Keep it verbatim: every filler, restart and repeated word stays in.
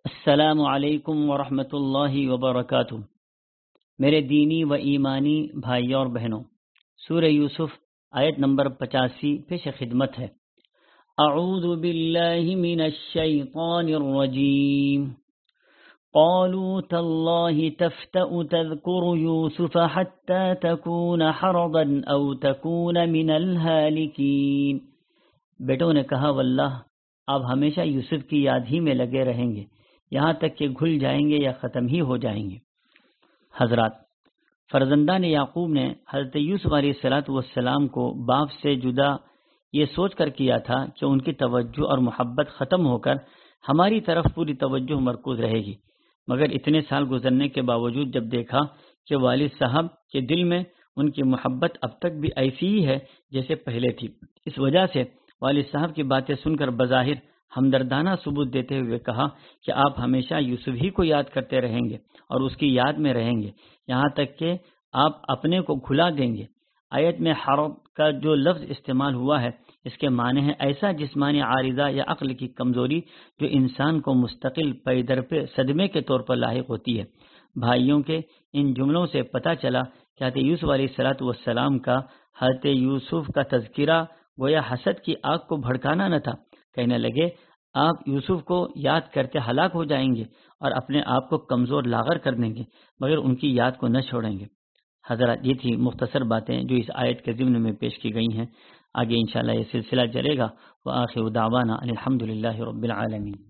السلام علیکم ورحمۃ اللہ وبرکاتہ۔ میرے دینی و ایمانی بھائیوں اور بہنوں، سورہ یوسف آیت نمبر پچاسی پیش خدمت ہے۔ اعوذ باللہ من الشیطان الرجیم، قالوا تاللہ تفتأ تذکر یوسف حتی تکون حرضا او تکون من الہالکین۔ بیٹوں نے کہا واللہ آپ ہمیشہ یوسف کی یاد ہی میں لگے رہیں گے، یہاں تک کہ گھل جائیں گے یا ختم ہی ہو جائیں گے۔ حضرات، فرزندان یعقوب نے حضرت یوسف علیہ الصلوۃ والسلام کو باپ سے جدا یہ سوچ کر کیا تھا کہ ان کی توجہ اور محبت ختم ہو کر ہماری طرف پوری توجہ مرکوز رہے گی، مگر اتنے سال گزرنے کے باوجود جب دیکھا کہ والد صاحب کے دل میں ان کی محبت اب تک بھی ایسی ہی ہے جیسے پہلے تھی، اس وجہ سے والد صاحب کی باتیں سن کر بظاہر ہمدردانہ ثبوت دیتے ہوئے کہا کہ آپ ہمیشہ یوسف ہی کو یاد کرتے رہیں گے اور اس کی یاد میں رہیں گے، یہاں تک کہ آپ اپنے کو کھلا دیں گے۔ آیت میں حرب کا جو لفظ استعمال ہوا ہے اس کے معنی ہے ایسا جسمانی عارضہ یا عقل کی کمزوری جو انسان کو مستقل پے در پہ صدمے کے طور پر لاحق ہوتی ہے۔ بھائیوں کے ان جملوں سے پتہ چلا کہ حضرت یوسف علیہ الصلوۃ والسلام کا حضرت یوسف کا تذکرہ گویا حسد کی آگ کو بھڑکانا نہ تھا۔ کہنے لگے آپ یوسف کو یاد کرتے ہلاک ہو جائیں گے اور اپنے آپ کو کمزور لاغر کر دیں گے، مگر ان کی یاد کو نہ چھوڑیں گے۔ حضرات، یہ تھی مختصر باتیں جو اس آیت کے ضمن میں پیش کی گئی ہیں۔ آگے انشاءاللہ یہ سلسلہ چلے گا۔ وآخر دعوانا الحمدللہ رب العالمین۔